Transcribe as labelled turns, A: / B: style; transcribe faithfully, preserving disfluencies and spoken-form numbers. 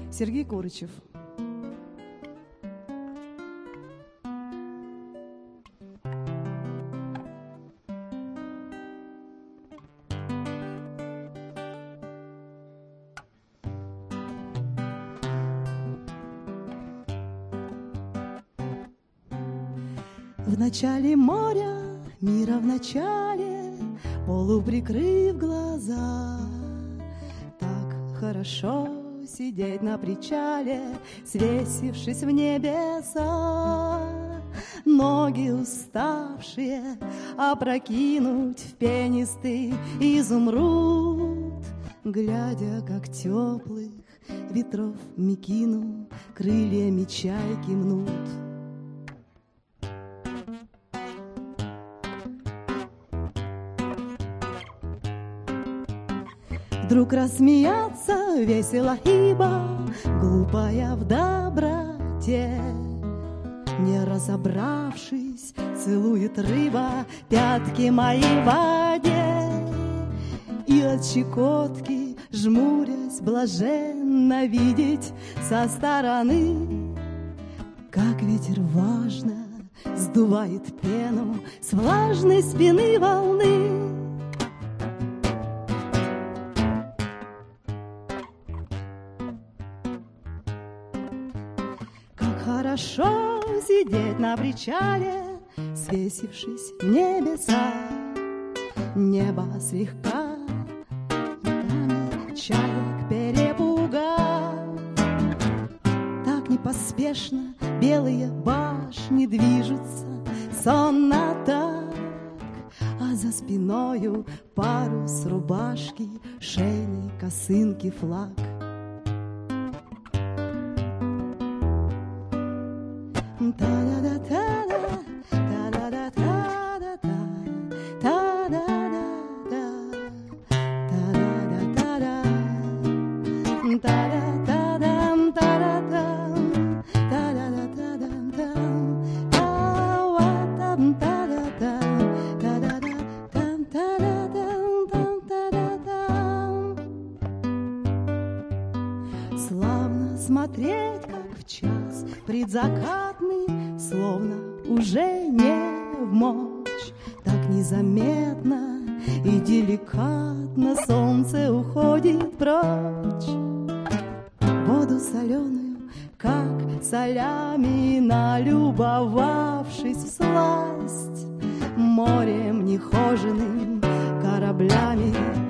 A: Сергей Курычев. В начале моря, мира в начале, полуприкрыв глаза, так хорошо сидеть на причале, свесившись в небеса, ноги уставшие опрокинуть в пенистый изумруд, глядя, как теплых ветров мекину крыльями чайки мнут. Вдруг рассмеяться весело, ибо глупая в доброте, не разобравшись, целует рыба пятки мои в воде, и от щекотки, жмурясь, блаженно видеть со стороны, как ветер важно сдувает пену с влажной спины волны. Хорошо сидеть на причале, свесившись в небеса, небо слегка чаек перепугав. Так непоспешно белые башни движутся, сонно так, а за спиною парус рубашки, шейной косынки флаг. Славно смотреть, как в час предзакатный, словно уже не в мочь, так незаметно и деликатно солнце уходит прочь. Воду соленую, как солями, налюбовавшись всласть, морем нехоженым, кораблями